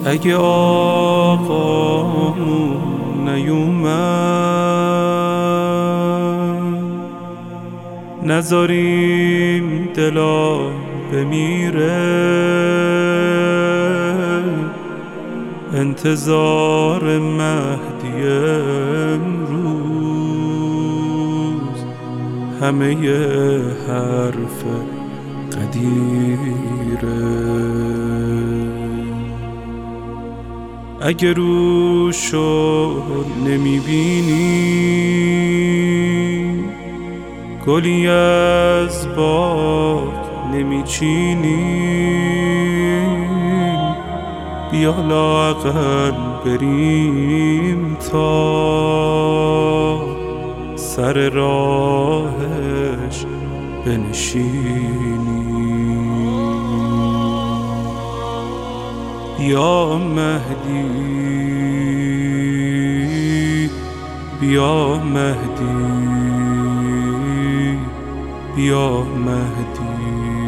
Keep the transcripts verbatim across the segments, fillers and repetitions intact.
اگه آقامون نیومد نذاریم دلا بمیره، انتظار مهدی امروز همه ی حرف قدیره. اگه روشو نمیبینی گلی از باغ نمیچینی، بیا لااقل بریم تا سر راهش بنشینی. بیا مهدی، بیا مهدی، بیا مهدی،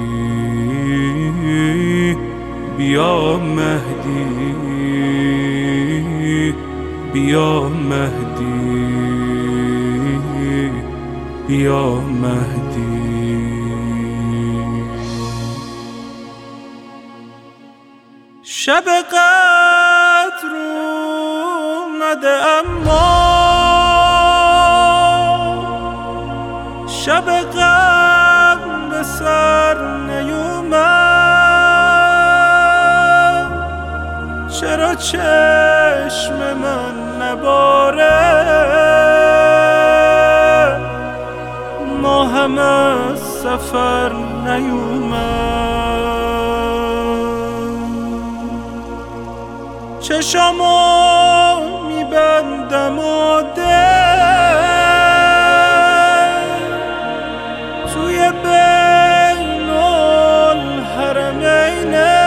بیا مهدی، بیا مهدی، بیا مهدی. شب قدر اومده اما شب قدر به سر نیومد. چرا چشم من نباره ماهم از سفر نیومد. چشمو میبندم و دل توی بین الحرمینه،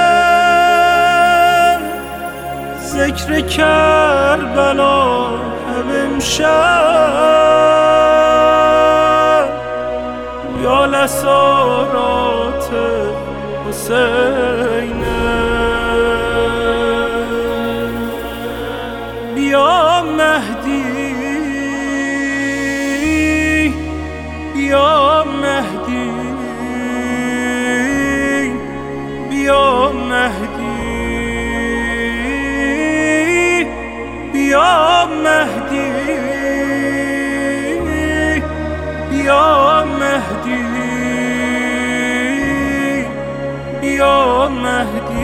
ذکر کربلا هم امشب یا لسارات حسینه. بیا مهدی، بیا مهدی، بیا مهدی، بیا مهدی، بیا مهدی، بیا مهدی.